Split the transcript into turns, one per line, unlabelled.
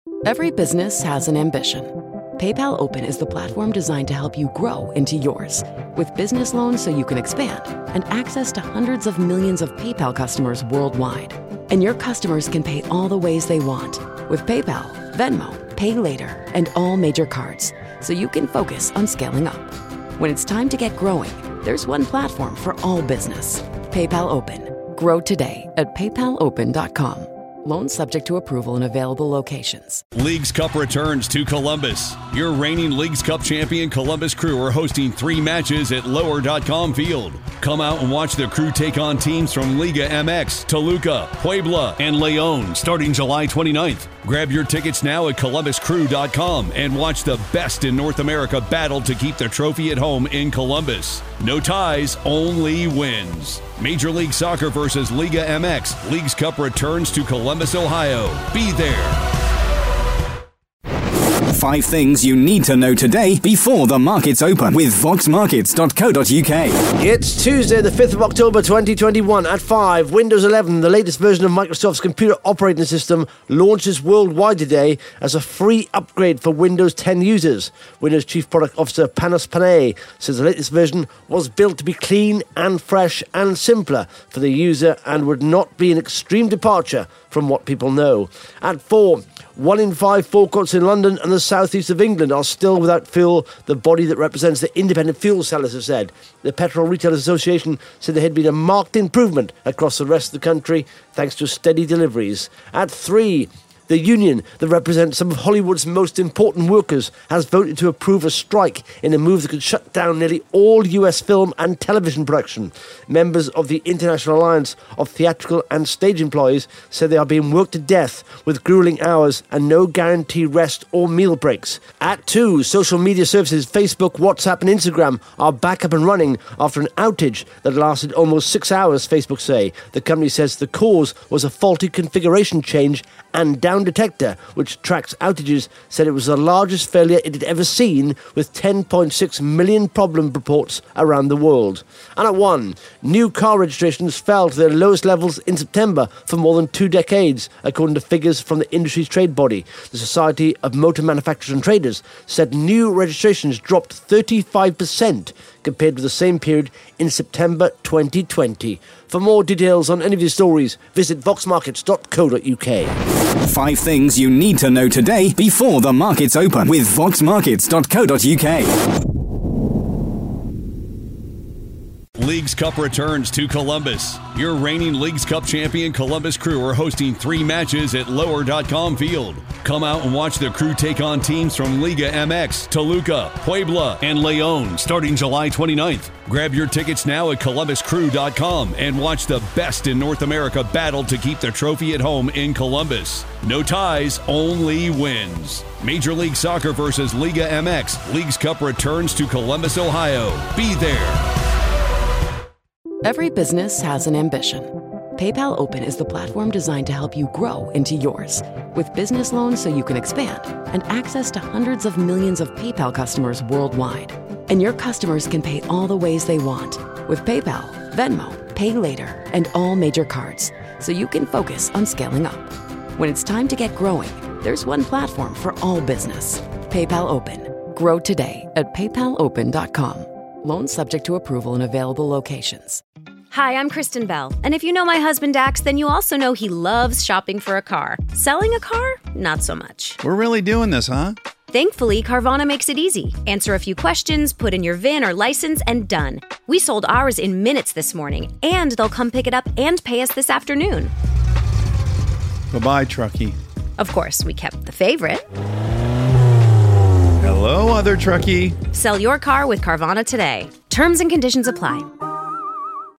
Every business has an ambition. PayPal Open is the platform designed to help you grow into yours. With business loans so you can expand and access to hundreds of millions of PayPal customers worldwide. And your customers can pay all the ways they want with PayPal, Venmo, Pay Later, and all major cards, so you can focus on scaling up. When it's time to get growing, there's one platform for all business. PayPal Open. Grow today at paypalopen.com. Loans subject to approval in available locations.
Leagues Cup returns to Columbus. Your reigning Leagues Cup champion Columbus Crew are hosting 3 matches at Lower.com Field. Come out and watch the Crew take on teams from Liga MX, Toluca, Puebla, and León starting July 29th. Grab your tickets now at columbuscrew.com and watch the best in North America battle to keep the trophy at home in Columbus. No ties, only wins. Major League Soccer versus Liga MX. Leagues Cup returns to Columbus, Ohio. Be there.
5 things you need to know today before the markets open with voxmarkets.co.uk.
It's Tuesday, the 5th of October 2021 at 5. Windows 11, the latest version of Microsoft's computer operating system, launches worldwide today as a free upgrade for Windows 10 users. Windows Chief Product Officer Panos Panay says the latest version was built to be clean and fresh and simpler for the user and would not be an extreme departure from what people know. At 4, 1 in 5 forecourts in London and the southeast of England are still without fuel, the body that represents the independent fuel sellers have said. The Petrol Retailers Association said there had been a marked improvement across the rest of the country thanks to steady deliveries. At 3, the union that represents some of Hollywood's most important workers has voted to approve a strike in a move that could shut down nearly all US film and television production. Members of the International Alliance of Theatrical and Stage Employees said they are being worked to death with grueling hours and no guaranteed rest or meal breaks. At 2, social media services Facebook, WhatsApp and Instagram are back up and running after an outage that lasted almost 6 hours, Facebook say. The company says the cause was a faulty configuration change and Down Detector, which tracks outages, said it was the largest failure it had ever seen, with 10.6 million problem reports around the world. And at 1, new car registrations fell to their lowest levels in September for more than 2 decades, according to figures from the industry's trade body. The Society of Motor Manufacturers and Traders said new registrations dropped 35% compared with the same period in September 2020. For more details on any of these stories, visit voxmarkets.co.uk.
5 things you need to know today before the markets open with voxmarkets.co.uk.
Leagues Cup returns to Columbus. Your reigning Leagues Cup champion Columbus Crew are hosting 3 matches at Lower.com Field. Come out and watch the Crew take on teams from Liga MX, Toluca, Puebla, and León starting July 29th. Grab your tickets now at columbuscrew.com and watch the best in North America battle to keep the trophy at home in Columbus. No ties, only wins. Major League Soccer versus Liga MX. Leagues Cup returns to Columbus, Ohio. Be there.
Every business has an ambition. PayPal Open is the platform designed to help you grow into yours. With business loans so you can expand and access to hundreds of millions of PayPal customers worldwide. And your customers can pay all the ways they want with PayPal, Venmo, Pay Later, and all major cards, so you can focus on scaling up. When it's time to get growing, there's one platform for all business. PayPal Open. Grow today at paypalopen.com. Loans subject to approval in available locations.
Hi, I'm Kristen Bell, and if you know my husband Dax, then you also know he loves shopping for a car. Selling a car? Not so much.
We're really doing this, huh?
Thankfully, Carvana makes it easy. Answer a few questions, put in your VIN or license, and done. We sold ours in minutes this morning, and they'll come pick it up and pay us this afternoon.
Bye-bye, truckie.
Of course, we kept the favorite.
Hello, other truckie.
Sell your car with Carvana today. Terms and conditions apply.